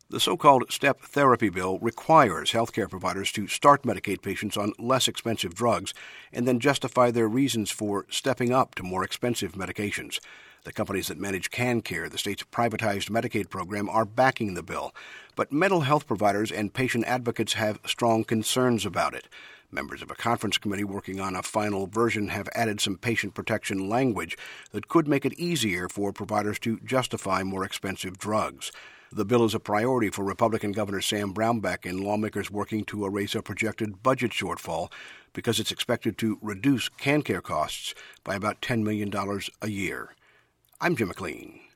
The so-called STEP therapy bill requires healthcare providers to start Medicaid patients on less expensive drugs and then justify their reasons for stepping up to more expensive medications. The companies that manage CanCare, the state's privatized Medicaid program, are backing the bill. But mental health providers and patient advocates have strong concerns about it. Members of a conference committee working on a final version have added some patient protection language that could make it easier for providers to justify more expensive drugs. The bill is a priority for Republican Governor Sam Brownback and lawmakers working to erase a projected budget shortfall because it's expected to reduce CanCare costs by about $10 million a year. I'm Jim McLean.